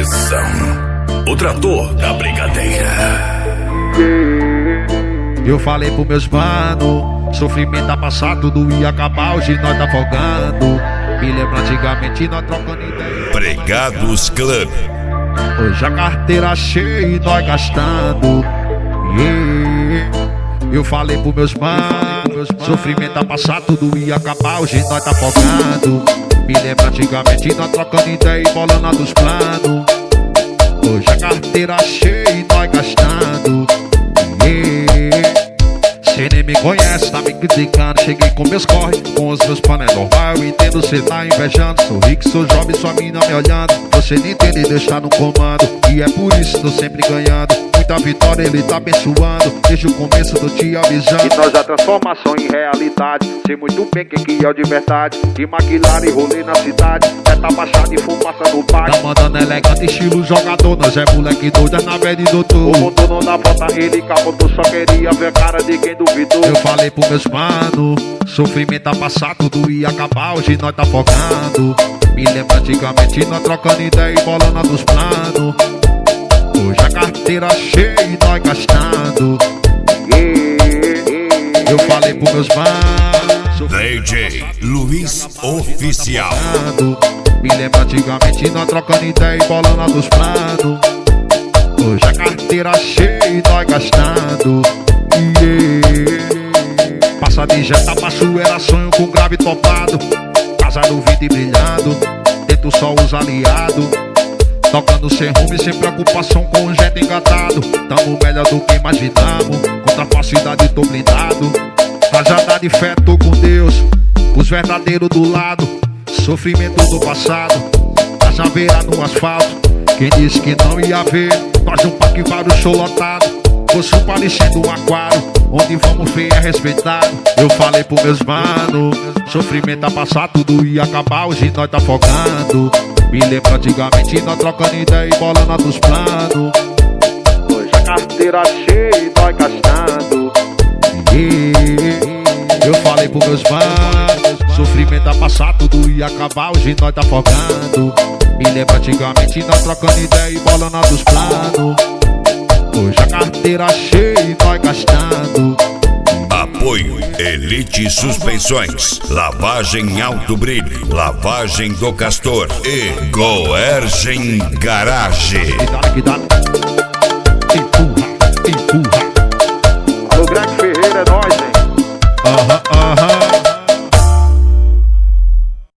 Pressão, o trator da brigadeira. Eu falei pros meus mano, sofrimento tá passado, tudo ia acabar, hoje nós tá afogando. Me lembro antigamente nós trocando ideia. Pregados Club. Hoje a carteira cheia e nós gastando. Eu falei pros meus manos, sofrimento tá passado, tudo ia acabar, hoje nós tá afogando. Me lembro antigamente nós trocando ideia e bolando dos planos. Hoje a carteira cheia e nós gastando. Cê nem me conhece, tá me criticando. Cheguei com meus corre, com os meus planos é normal. Eu entendo, cê tá invejando. Sou rico, sou jovem, sua mina me olhando. Você não entende e deixar no comando. E é por isso tô sempre ganhando. Muita vitória ele tá abençoando. Desde o começo tô te avisando. E nós a transformação em realidade. Sei muito bem quem que é o de verdade. De maquilar e rolê na cidade. É tá baixado e fumaça no pai. Tá mandando elegante, estilo jogador. Nós é moleque doido, é na velha de doutor. O motor não dá volta, ele capotou. Só queria ver a cara de quem duvidou. Eu falei pros meus mano, sofrimento tá passado, tudo ia acabar, hoje nós tá focando. Me lembro antigamente nós trocando ideia e bolando dos planos. Hoje a carteira cheia e nós gastando. Eu falei pros meus manos, DJ Luiz Oficial. Me lembro antigamente nós trocando ideia e bolando dos planos. Hoje a carteira cheia e nós gastando. Passa de jeta pra era sonho com grave topado. Casa no vidro e brilhando, dentro só os aliados. Tocando sem rumo e sem preocupação com o jet engatado. Tamo melhor do que imaginamos, contra a falsidade tô blindado. Rajada de fé, tô com Deus, os verdadeiros do lado. Sofrimento do passado, a chaveira no asfalto. Quem disse que não ia ver, nós um parque vários show lotado. Fosse parecendo um aquário, onde vamos ver é respeitado. Eu falei pros meus mano, sofrimento tá passado, tudo ia acabar, hoje nós tá afogando. Me lembro antigamente nós trocando ideia e bolando dos planos. Hoje a carteira cheia e nós gastando. Eu falei pros meus manos, sofrimento tá passado, tudo ia acabar, hoje nós tá afogando. Me lembro antigamente nós trocando ideia e bolando dos planos. Hoje a carteira cheia e nós gastando. Apoio Elite Suspensões, Lavagem Alto Brilho, Lavagem do Castor e Goergen Garage. Que dá.